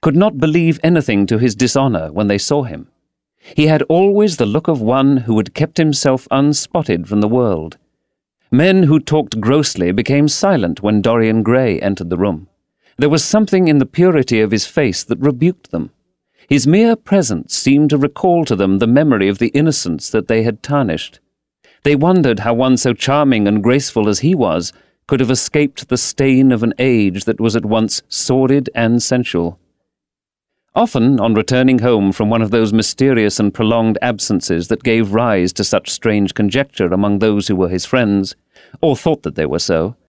could not believe anything to his dishonour when they saw him. He had always the look of one who had kept himself unspotted from the world. Men who talked grossly became silent when Dorian Gray entered the room. There was something in the purity of his face that rebuked them. His mere presence seemed to recall to them the memory of the innocence that they had tarnished. They wondered how one so charming and graceful as he was could have escaped the stain of an age that was at once sordid and sensual. Often, on returning home from one of those mysterious and prolonged absences that gave rise to such strange conjecture among those who were his friends, or thought that they were so,